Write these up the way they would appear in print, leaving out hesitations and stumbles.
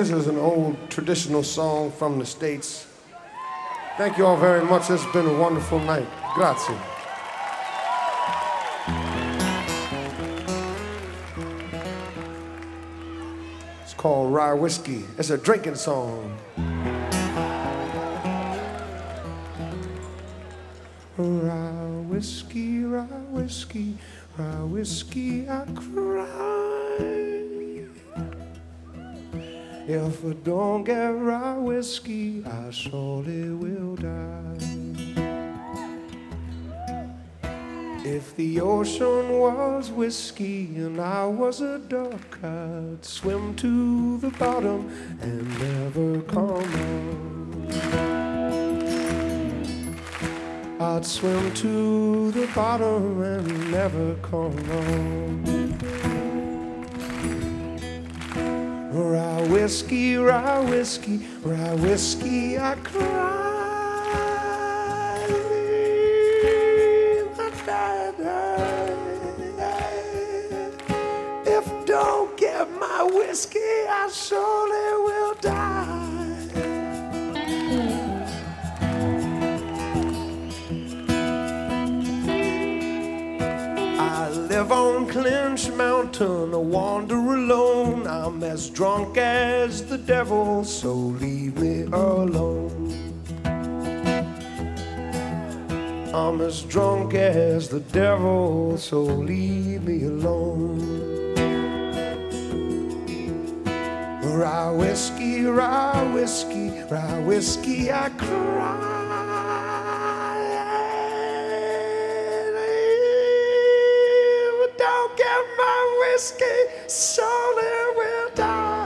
This is an old traditional song from the States. Thank you all very much. It's been a wonderful night. Grazie. It's called Rye Whiskey. It's a drinking song. Rye whiskey, rye whiskey, rye whiskey, I cry. If I don't get rye whiskey, I surely will die. If the ocean was whiskey and I was a duck, I'd swim to the bottom and never come out. I'd swim to the bottom and never come on. Rye whiskey, rye whiskey, rye whiskey, I cry. If I don't get my whiskey, I surely will die. I live on Clinch Mountain, I wander alone. I'm as drunk as the devil, so leave me alone. I'm as drunk as the devil, so leave me alone. Rye whiskey, rye whiskey, rye whiskey, I cry. Get my whiskey, surely will die.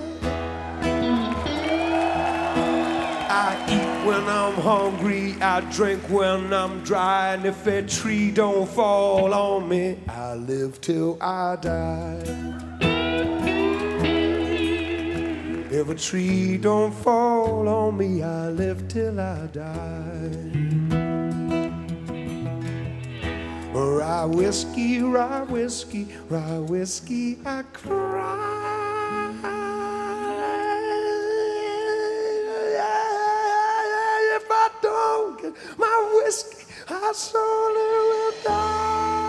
I eat when I'm hungry, I drink when I'm dry, and if a tree don't fall on me, I live till I die. If a tree don't fall on me, I live till I die. Rye whiskey, rye whiskey, rye whiskey, I cry. If I don't get my whiskey, I surely will die.